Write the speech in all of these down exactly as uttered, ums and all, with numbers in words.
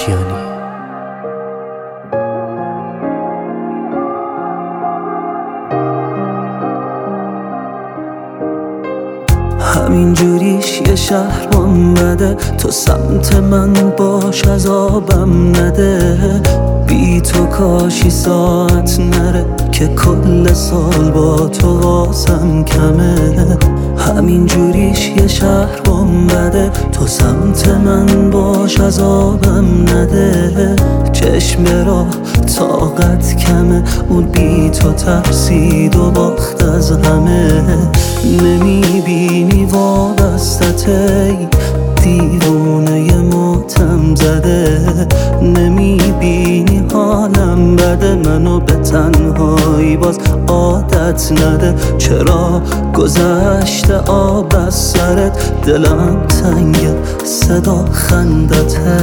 کیانی. همین جوریش یه شهر بده، تو سمت من باش عذابم نده. بی تو کاشی ساعت نره که کل سال با تو واسم کمه. همین جوریش یه شهر بده، تو سمت من باش عذابم نده. چشم را طاقت کمه، اون بی تو ترسید و باخت از همه. نمیبینی وابستته دیوونه ماتم زده، نمیبینی حالم بده، منو به تنهایی باز عادت نده. چرا گذشته آب از سرت، دلم تنگه صدا خندته.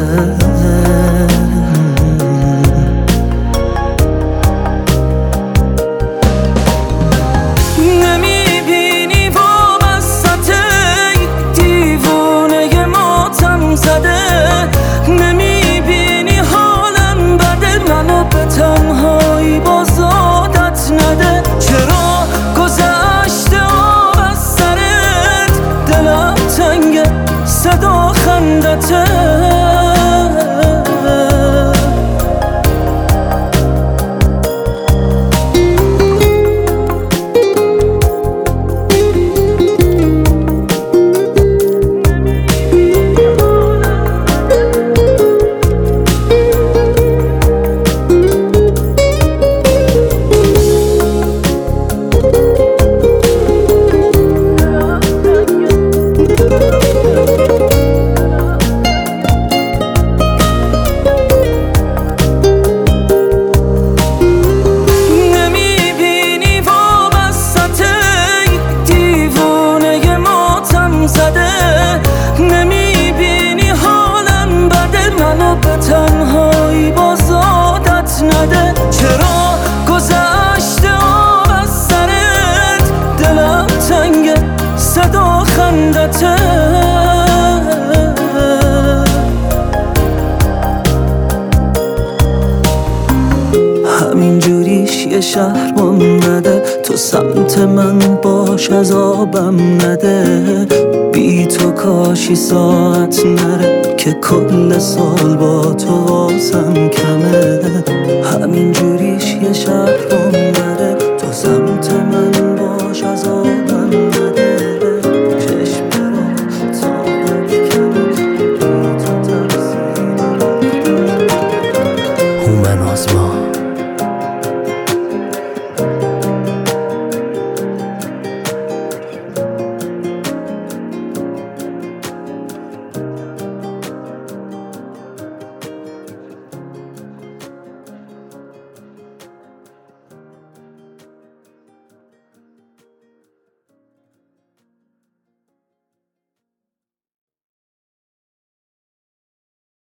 نمیبینی حالم بده، منو به تنهایی باز عادت نده. چرا گذشته آب از سرت، دلم تنگه صدا خندته. نمیبینی حالم بده، منو به تنهایی باز عادت نده. چرا گذشته آب از سرت، دلم تنگه صدا خندته. همین جوریش یه شهر بده، تو سمت من باش عذابم نده. بی تو کاشی ساعت نره که کل سال با تو واسم کمه. همین جوریش یه شهر بده، تو سمت من باش عذابم نده. چشم را طاقت کمه، بی تو ترسید. هومن آزما.